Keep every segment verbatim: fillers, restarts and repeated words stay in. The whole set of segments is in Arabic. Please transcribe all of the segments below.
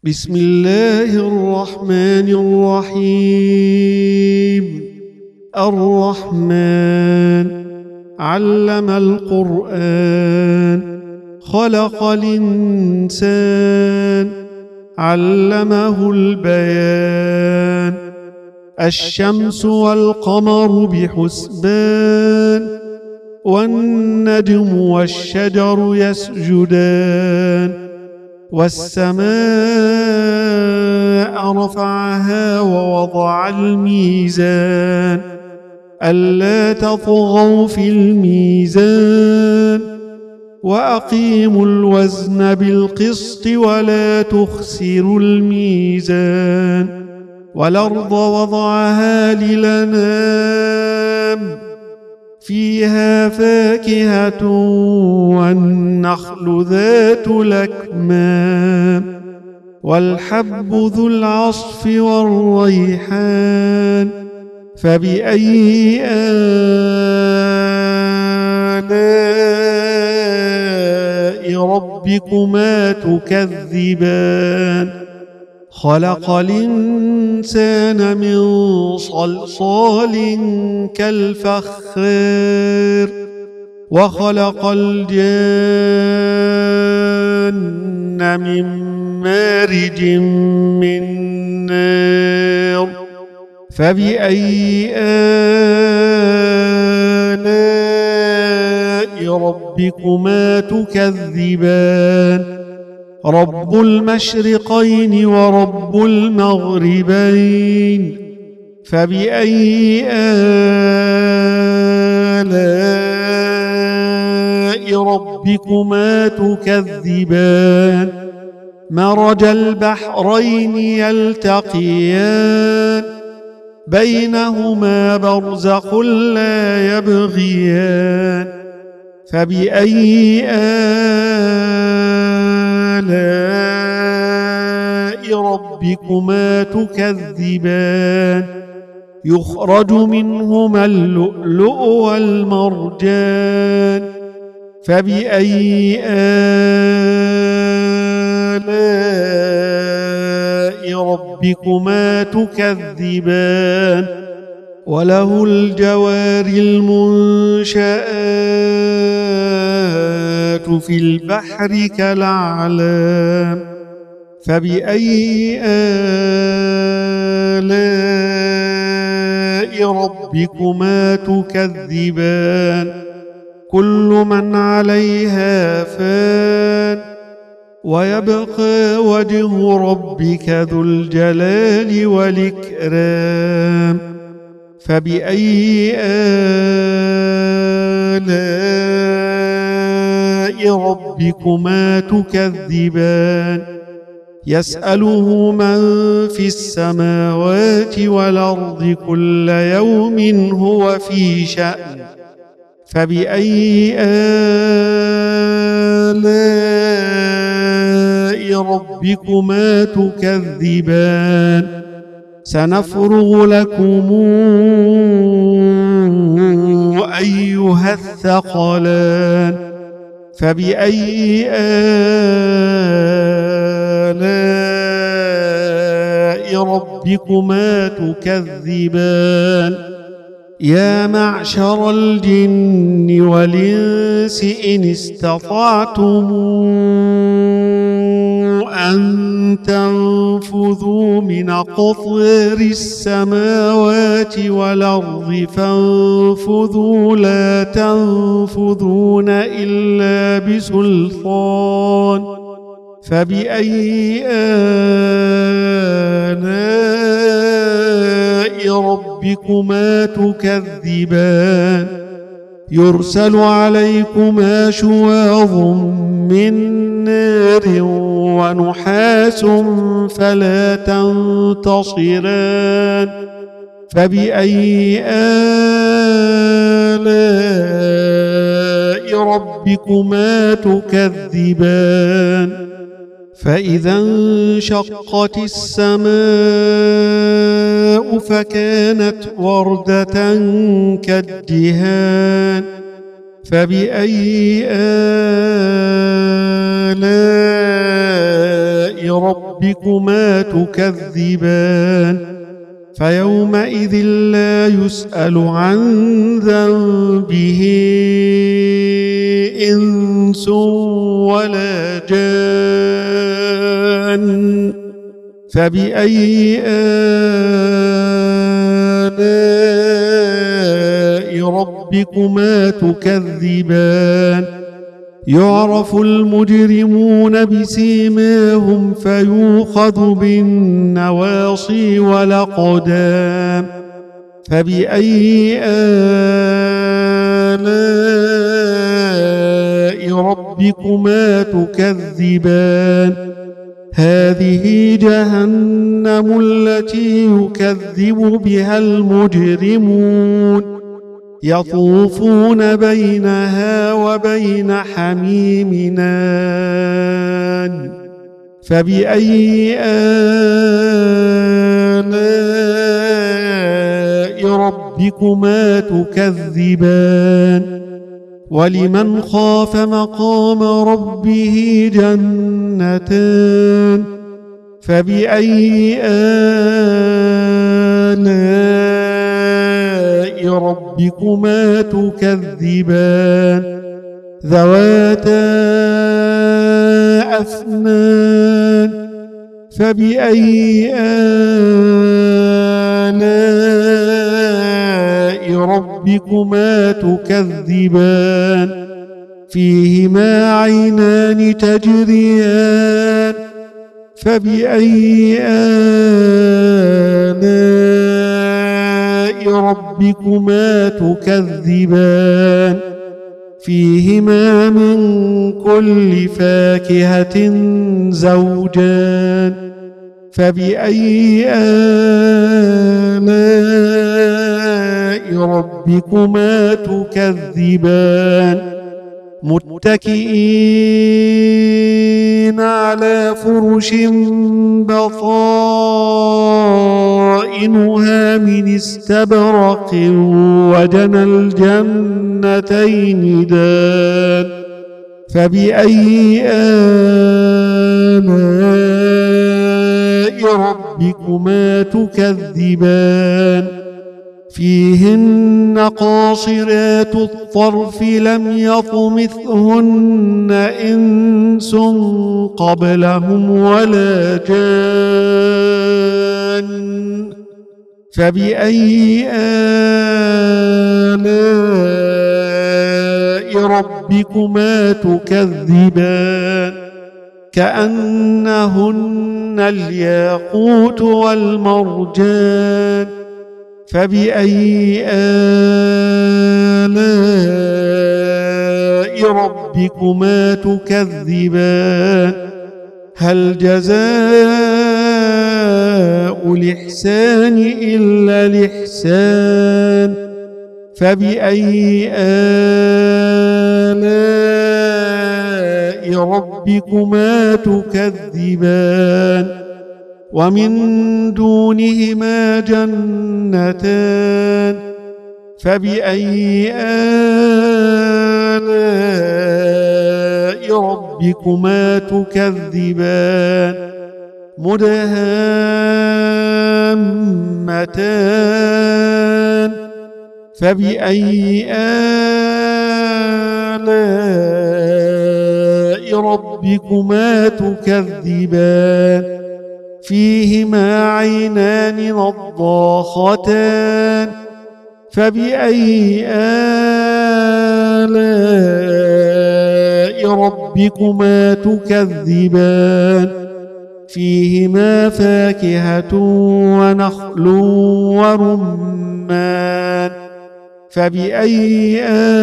بسم الله الرحمن الرحيم. الرحمن علم القرآن، خلق الإنسان، علمه البيان. الشمس والقمر بحسبان، والنجم والشجر يسجدان. والسماء رفعها ووضع الميزان، ألا تطغوا في الميزان، وأقيموا الوزن بالقسط ولا تخسروا الميزان. والأرض وضعها للأنام، فيها فاكهة والنخل ذات الأكمام، والحب ذو العصف والريحان. فبأي آلاء ربكما تكذبان؟ خلق الإنسان من صلصال كالفخار، وخلق الجن من مارج من نار. فبأي آلاء ربكما تكذبان؟ رب المشرقين ورب المغربين. فبأي آلاء ربكما تكذبان؟ مرج البحرين يلتقيان، بينهما برزخ لا يبغيان. فبأي آلاء ربكما تكذبان؟ يخرج منهما اللؤلؤ والمرجان. فبأي آلاء ربكما تكذبان؟ وله الجوار المنشآت في البحر كالأعلام. فبأي آلاء ربكما تكذبان؟ كل من عليها فان، ويبقى وجه ربك ذو الجلال والإكرام. فبأي آلاء ربكما تكذبان؟ يسأله من في السماوات والأرض كل يوم هو في شأن. فبأي آلاء ربكما تكذبان؟ سنفرغ لكم أيها الثقلان. فبأي آلاء ربكما تكذبان؟ يا معشر الجن والإنس إن استطعتم أن تنفذوا من أقطار السماوات والأرض فانفذوا لا تنفذون إلا بسلطان. فبأي آلاء ربكما تكذبان؟ يرسل عليكما شواظ من نار ونحاس فلا تنتصران. فبأي آلاء ربكما تكذبان؟ فإذا انشقت السماء فكانت وردة كالدهان. فبأي آلاء ربكما تكذبان فيومئذ لا يسأل عن ذنبه إنس ولا جان فبأي آلاء ربكما تكذبان يعرف المجرمون بسيماهم فيوخذ بالنواصي والأقدام فبأي آلاء ربكما تكذبان هذه جهنم التي يكذب بها المجرمون يطوفون بينها وبين حميم آن فبأي آلاء ربكما تكذبان ولمن خاف مقام ربه جنتان فبأي آلاء ربكما تكذبان ذواتا أفنان فبأي آلاء ربكما تكذبان فيهما عينان تجريان فبأي آلاء ربكما تكذبان فيهما من كل فاكهة زوجان فبأي آلاء ربكما تكذبان متكئين على فرش بطائنها من استبرق وجنى الجنتين دان فبأي آلاء ربكما تكذبان فيهن قاصرات الطرف لم يطمثهن إنس قبلهم ولا جان فبأي آلاء ربكما تكذبان كأنهن الياقوت والمرجان فبأي آلاء ربكما تكذبان هل جزاء الإحسان إلا الإحسان فبأي آلاء ربكما تكذبان ومن دونهما جنتان فبأي آلاء ربكما تكذبان مدهامتان فبأي آلاء ربكما تكذبان فيهما عينان نضاختان فبأي آلاء ربكما تكذبان فيهما فاكهة ونخل ورمان فبأي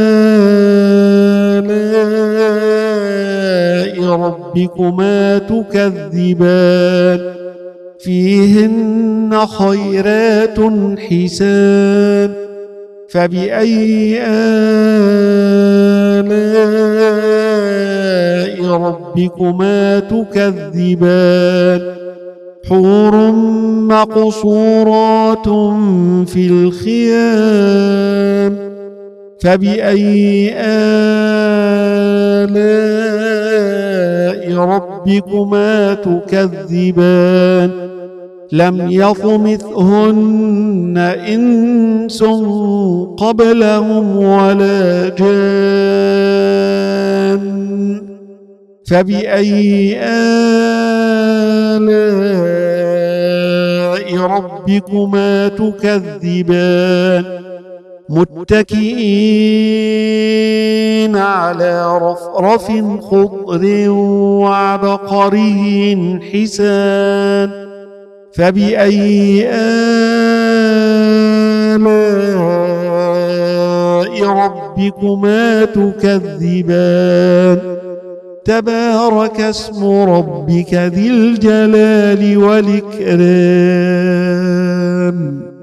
آلاء ربكما تكذبان فيهن خيرات حسان فبأي آلاء ربكما تكذبان حور مقصورات في الخيام فبأي آلاء ربكما تكذبان لم يطمثهن إنس قبلهم ولا جان فبأي آلاء ربكما تكذبان متكئين على رفرف خضر وعبقري حسان فبأي آلاء ربكما تكذبان تبارك اسم ربك ذي الجلال والإكرام